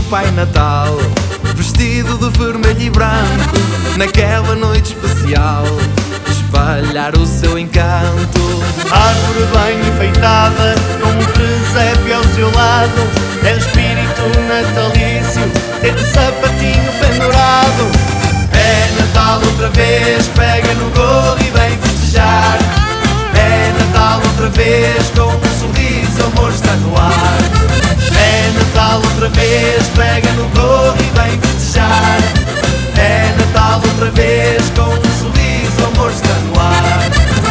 Pai Natal, vestido de vermelho e branco, naquela noite especial, espalhar o seu encanto. Árvore bem enfeitada, com um presépio ao seu lado, é o espírito natalício, ter o sapatinho pendurado. É Natal outra vez, pega no gorro e vem festejar. É Natal outra vez, com um sorriso, o amor está no ar. É Natal outra vez, pega no gorro e vem festejar. É Natal outra vez, com um sorriso, o amor está no ar.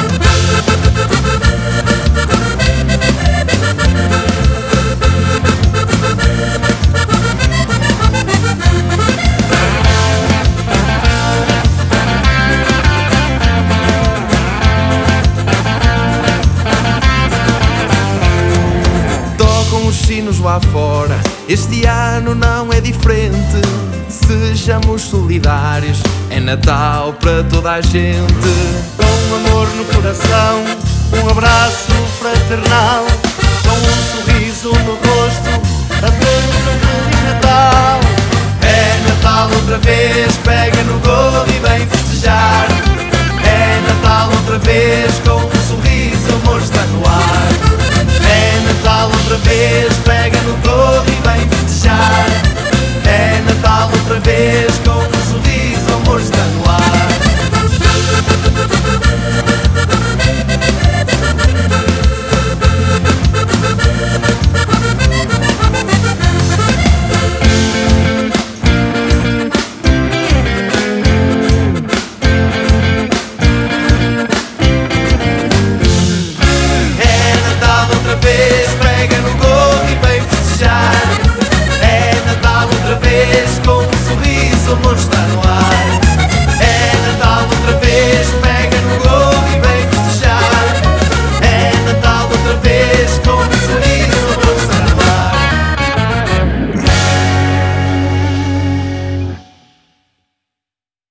Tocam os sinos lá fora, este ano não é diferente. Sejamos solidários, é Natal para toda a gente. Com amor no coração, um abraço fraternal, com um sorriso no rosto, apenas um Feliz Natal. É Natal outra vez, pega no gorro e vem festejar. É Natal outra vez, com um sorriso, o amor está no ar. É Natal outra vez, pega no gorro e vem festejar. É Natal outra vez, com um sorriso, o amor está no ar. É Natal outra vez, pega no gorro e vem festejar. É Natal outra vez, com